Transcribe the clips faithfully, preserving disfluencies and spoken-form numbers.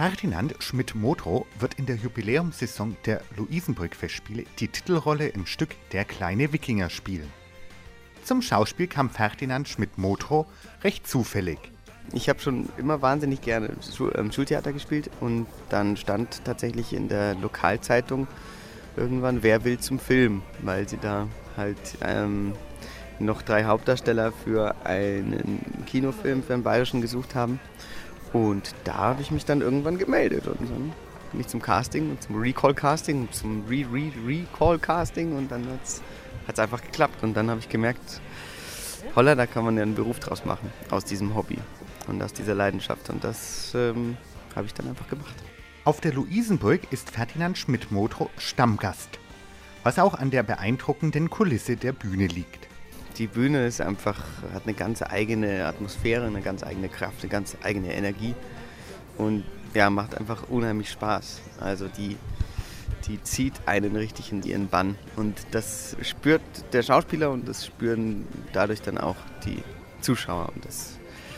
Ferdinand Schmidt-Modrow wird in der Jubiläumssaison der Luisenburg-Festspiele die Titelrolle im Stück Der kleine Wikinger spielen. Zum Schauspiel kam Ferdinand Schmidt-Modrow recht zufällig. Ich habe schon immer wahnsinnig gerne Schul- ähm, Schultheater gespielt und dann stand tatsächlich in der Lokalzeitung irgendwann Wer will zum Film, weil sie da halt ähm, noch drei Hauptdarsteller für einen Kinofilm, für einen bayerischen gesucht haben. Und da habe ich mich dann irgendwann gemeldet und dann bin ich zum Casting, zum Recall-Casting, zum Re-Re-Recall-Casting und dann hat es einfach geklappt. Und dann habe ich gemerkt, holla, da kann man ja einen Beruf draus machen, aus diesem Hobby und aus dieser Leidenschaft. Und das ähm, habe ich dann einfach gemacht. Auf der Luisenburg ist Ferdinand Schmidt-Modrow Stammgast, was auch an der beeindruckenden Kulisse der Bühne liegt. Die Bühne ist einfach, hat eine ganz eigene Atmosphäre, eine ganz eigene Kraft, eine ganz eigene Energie und ja, macht einfach unheimlich Spaß. Also die, die zieht einen richtig in ihren Bann und das spürt der Schauspieler und das spüren dadurch dann auch die Zuschauer und das,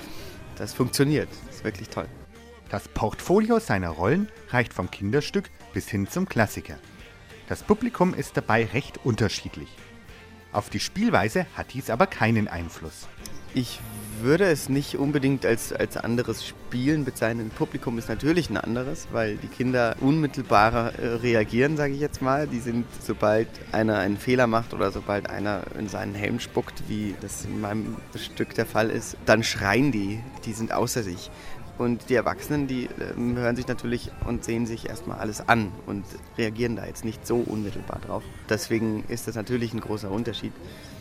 das funktioniert, das ist wirklich toll. Das Portfolio seiner Rollen reicht vom Kinderstück bis hin zum Klassiker. Das Publikum ist dabei recht unterschiedlich. Auf die Spielweise hat dies aber keinen Einfluss. Ich würde es nicht unbedingt als, als anderes Spielen bezeichnen. Das Publikum ist natürlich ein anderes, weil die Kinder unmittelbarer äh, reagieren, sage ich jetzt mal. Die sind, sobald einer einen Fehler macht oder sobald einer in seinen Helm spuckt, wie das in meinem Stück der Fall ist, dann schreien die, die sind außer sich. Und die Erwachsenen, die äh, hören sich natürlich und sehen sich erstmal alles an und reagieren da jetzt nicht so unmittelbar drauf. Deswegen ist das natürlich ein großer Unterschied.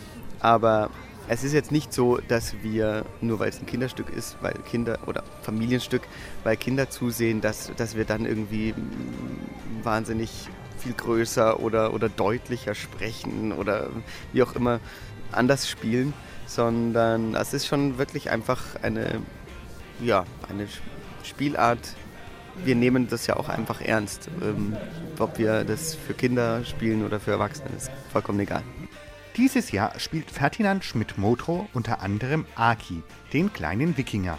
Aber es ist jetzt nicht so, dass wir, nur weil es ein Kinderstück ist, weil Kinder oder Familienstück, weil Kinder zusehen, dass, dass wir dann irgendwie wahnsinnig viel größer oder, oder deutlicher sprechen oder wie auch immer anders spielen, sondern es ist schon wirklich einfach eine Ja, eine Spielart. Wir nehmen das ja auch einfach ernst. Ähm, ob wir das für Kinder spielen oder für Erwachsene, ist vollkommen egal. Dieses Jahr spielt Ferdinand Schmidt-Modrow unter anderem Aki, den kleinen Wikinger.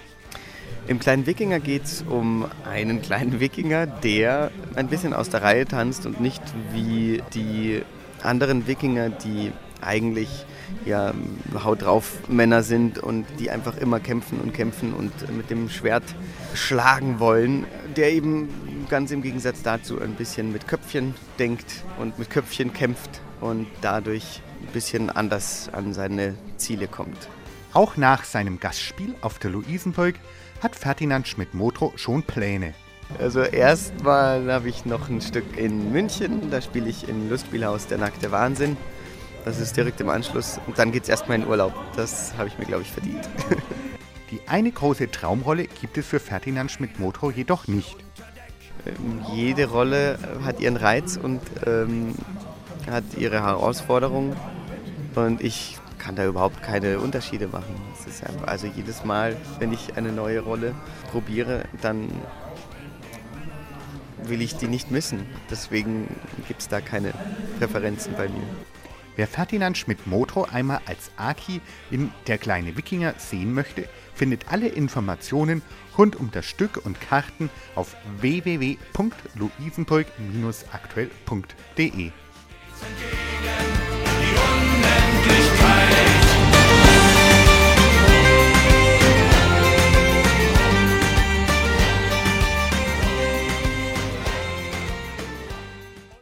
Im kleinen Wikinger geht es um einen kleinen Wikinger, der ein bisschen aus der Reihe tanzt und nicht wie die anderen Wikinger, die eigentlich ja Haut drauf Männer sind und die einfach immer kämpfen und kämpfen und mit dem Schwert schlagen wollen, der eben ganz im Gegensatz dazu ein bisschen mit Köpfchen denkt und mit Köpfchen kämpft und dadurch ein bisschen anders an seine Ziele kommt. Auch nach seinem Gastspiel auf der Luisenburg hat Ferdinand Schmidt-Modrow schon Pläne. Also erstmal habe ich noch ein Stück in München, da spiele ich im Lustspielhaus Der nackte Wahnsinn. Das ist direkt im Anschluss und dann geht es erstmal in Urlaub. Das habe ich mir, glaube ich, verdient. Die eine große Traumrolle gibt es für Ferdinand Schmidt-Modrow jedoch nicht. Ähm, jede Rolle hat ihren Reiz und ähm, hat ihre Herausforderung und ich kann da überhaupt keine Unterschiede machen. Es ist einfach, also jedes Mal, wenn ich eine neue Rolle probiere, dann will ich die nicht missen. Deswegen gibt es da keine Präferenzen bei mir. Wer Ferdinand Schmidt-Modrow einmal als Aki in Der kleine Wikinger sehen möchte, findet alle Informationen rund um das Stück und Karten auf w w w punkt luisenburg Bindestrich aktuell punkt de.